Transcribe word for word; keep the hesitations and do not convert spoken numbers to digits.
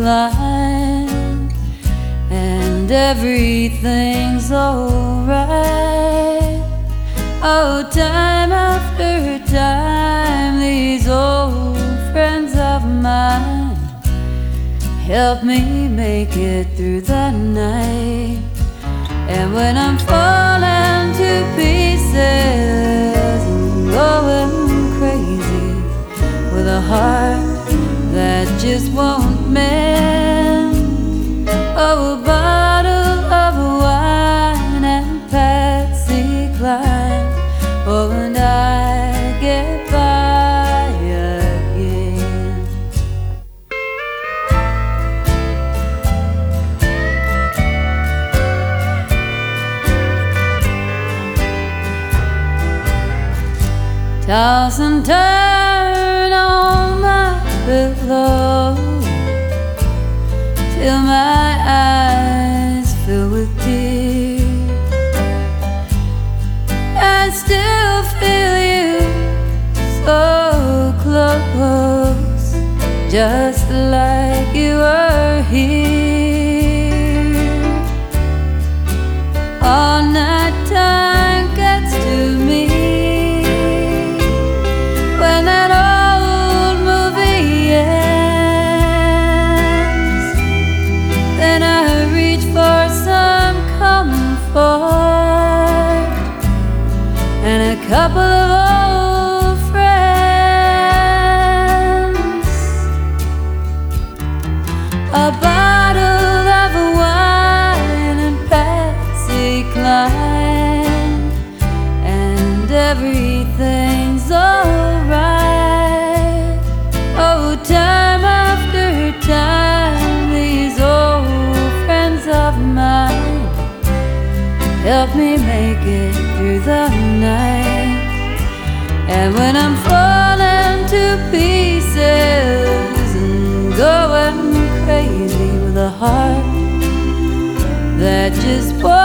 climb, and everything's alright. Oh, time after time, these old friends of mine help me make it through the night. And when I'm falling to pieces and going crazy with a heart that just won't mend, oh, a bottle of wine and Patsy Cline, oh, and I get by again. Toss and turn on my pillow till my eyes fill with tears. I still feel you so close, just like you were here. All night time gets to me when that old movie ends. Then I reach for some comfort and a couple of old friends, a bottle of wine and Patsy Cline, and everything's alright. Oh, time after time, these old friends of mine help me make it through the night. And when I'm falling to pieces and going crazy with a heart that just won't